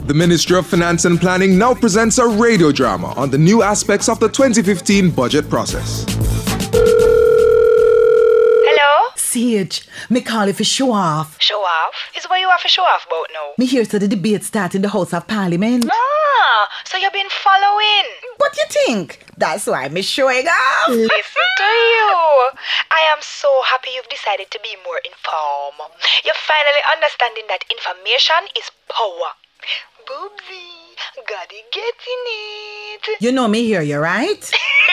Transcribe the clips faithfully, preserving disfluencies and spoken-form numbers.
The Ministry of Finance and Planning now presents a radio drama on the new aspects of the twenty fifteen budget process. Hello? Sage, me call you for show off. Show off? Is what you have to show off about now? Me hear so the debate start in the House of Parliament. Ah, so you've been following. What you think? That's why me showing off. Listen to you. I am so happy you've decided to be more informed. You're finally understanding that information is power. Boobsy, gotta get in it. You know me here, you right?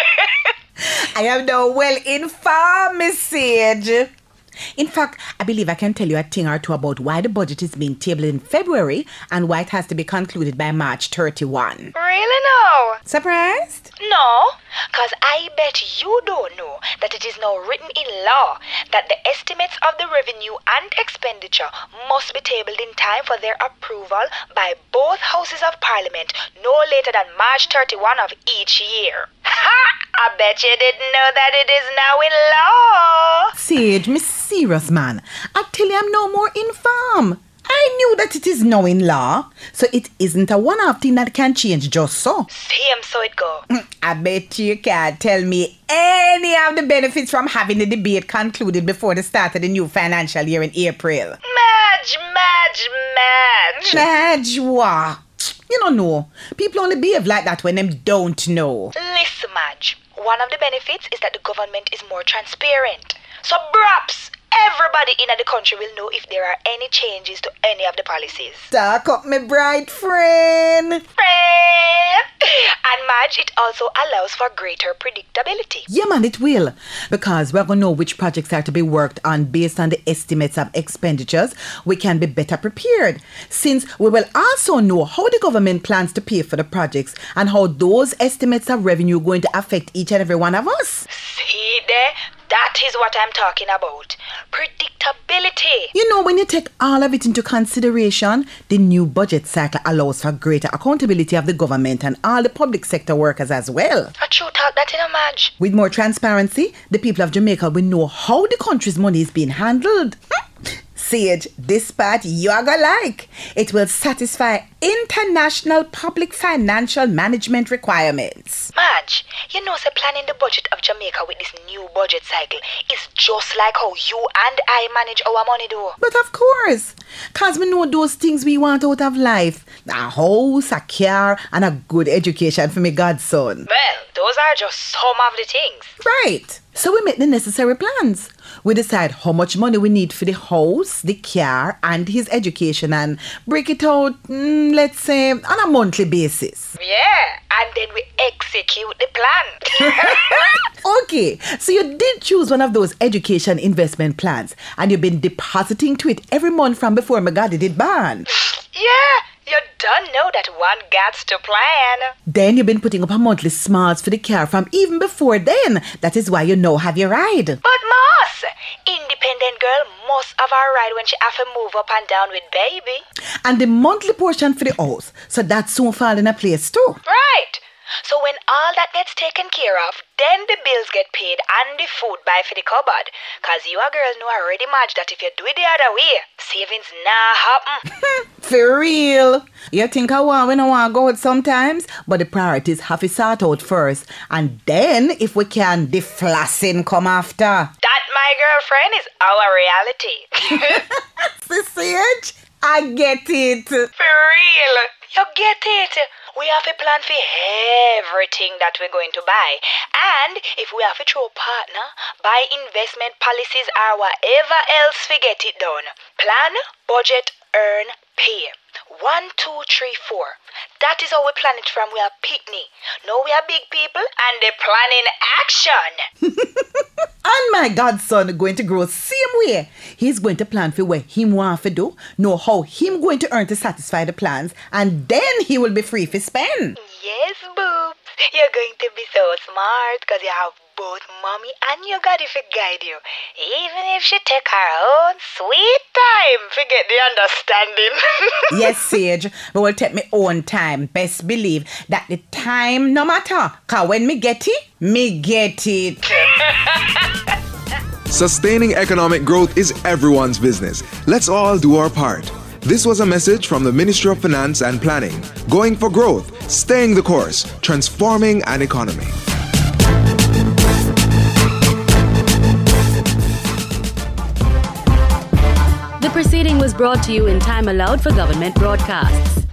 I am now well informed, Miss Sage. In fact, I believe I can tell you a thing or two about why the budget is being tabled in February and why it has to be concluded by March thirty-first. Really no? Surprised? No, because I bet you don't know that it is now written in law that the estimates of the revenue and expenditure must be tabled in time for their approval by both houses of parliament no later than March thirty-first of each year. Ha! I bet you didn't know that it is now in law. Sage, me serious man. I tell you I'm no more informed. I knew that it is now in law, so it isn't a one-off thing that can change just so. Same so it go. I bet you can't tell me any of the benefits from having the debate concluded before the start of the new financial year in April. Madge, Madge, Madge. Madge, what? You don't know. People only behave like that when them don't know. Listen, Madge. One of the benefits is that the government is more transparent. So perhaps everybody in the country will know if there are any changes to any of the policies. Talk up, my bright friend. Friend. And Madge, it also allows for greater predictability. Yeah, man, it will. Because we're going to know which projects are to be worked on based on the estimates of expenditures. We can be better prepared. Since we will also know how the government plans to pay for the projects and how those estimates of revenue are going to affect each and every one of us. See there? That is what I'm talking about. Predictability. You know, when you take all of it into consideration, the new budget cycle allows for greater accountability of the government and all the public sector workers as well. A true talk that in a Madge. With more transparency, the people of Jamaica will know how the country's money is being handled. Sage, this part you're gonna like. It will satisfy international public financial management requirements. Madge, you know, say planning the budget of Jamaica with this new budget cycle is just like how you and I manage our money though. But of course, cause we know those things we want out of life. A house, a car, and a good education for my godson. Well, those are just some of the things. Right. So we make the necessary plans. We decide how much money we need for the house, the car, and his education and break it out, mm, let's say, on a monthly basis. Yeah, and then we execute the plan. Okay, so you did choose one of those education investment plans and you've been depositing to it every month from before my God did ban. Yeah, you don't know that one gets to plan. Then you've been putting up a monthly smarts for the car from even before then. That is why you now have your ride. But Moss, independent girl must have her ride when she have to move up and down with baby. And the monthly portion for the house, so that soon fall in a place too. Right. So when all that gets taken care of, then the bills get paid and the food buy for the cupboard. Cause you a girl know already, Madge, that if you do it the other way, savings nah happen. For real. You think I want when I want to go out sometimes, but the priorities have to sort out first. And then, if we can, the flossing come after. That, my girlfriend, is our reality. Sage, I get it. For real. You get it. We have a plan for everything that we're going to buy. And if we have a true partner, buy investment policies or whatever else we get it done. Plan, budget, earn, pay. One, two, three, four. That is how we plan it from we are picnic. Now we are big people and they plan in action. And my godson going to grow same way. He's going to plan for what him want to do, know how him going to earn to satisfy the plans, and then he will be free to spend. Yes, boobs. You're going to be so smart because you have both mommy and your daddy to guide you. Even if she take her own sweet time to get the understanding. Yes, Sage, but will take me own time. Best believe that the time no matter. Cause when me get it, me get it. Sustaining economic growth is everyone's business. Let's all do our part. This was a message from the Ministry of Finance and Planning. Going for growth, staying the course, transforming an economy. The proceeding was brought to you in time allowed for government broadcasts.